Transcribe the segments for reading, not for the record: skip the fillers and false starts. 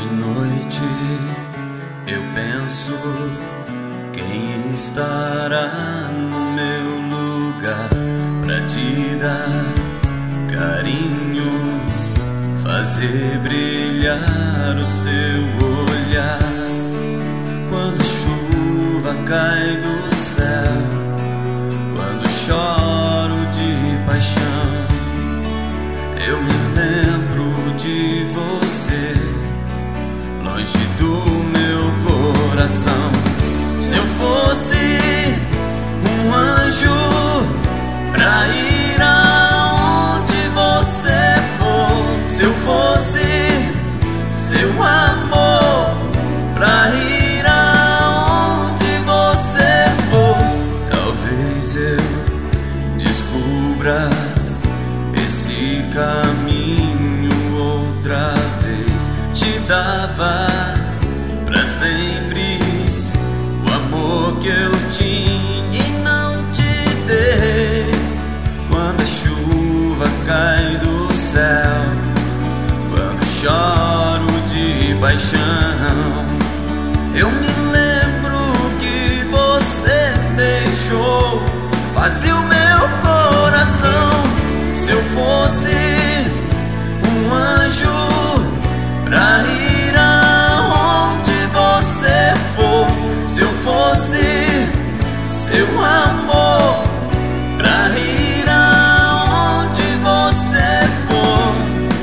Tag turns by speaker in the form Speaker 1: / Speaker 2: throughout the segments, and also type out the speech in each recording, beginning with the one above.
Speaker 1: De noite eu penso quem estará no meu lugar pra te dar carinho, fazer brilhar o seu olhar. Quando a chuva cai do céu, quando choro de paixão, eu me lembro de você, longe do meu coração. Se eu fosse um anjo pra ir aonde você for, se eu fosse seu amor pra ir aonde você for, talvez eu descubra esse caminho outra vez. Te dava pra sempre o amor que eu tinha e não te dei. Quando a chuva cai do céu, quando choro de paixão, eu me lembro que você deixou vazio meu coração. Se eu fosse um anjo pra ir aonde você for, se eu fosse seu amor pra ir aonde você for,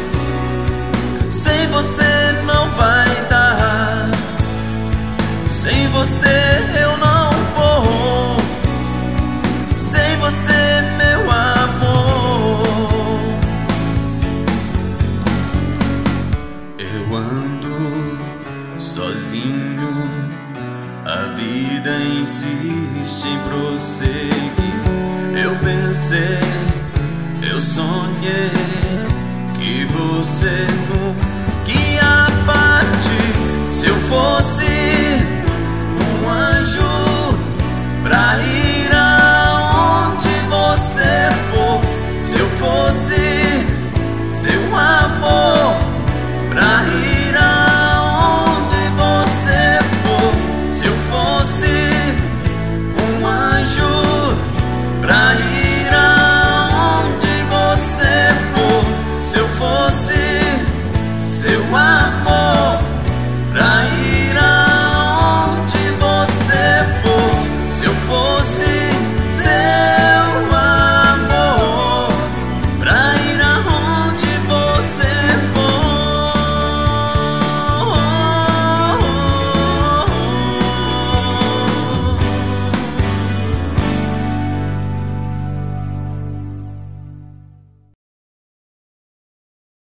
Speaker 1: sem você não vai dar, sem você eu não vou, sem você meu amor. Eu ando sozinho, a vida insiste em prosseguir. Eu pensei, eu sonhei que você nunca ia partir. Se eu fosse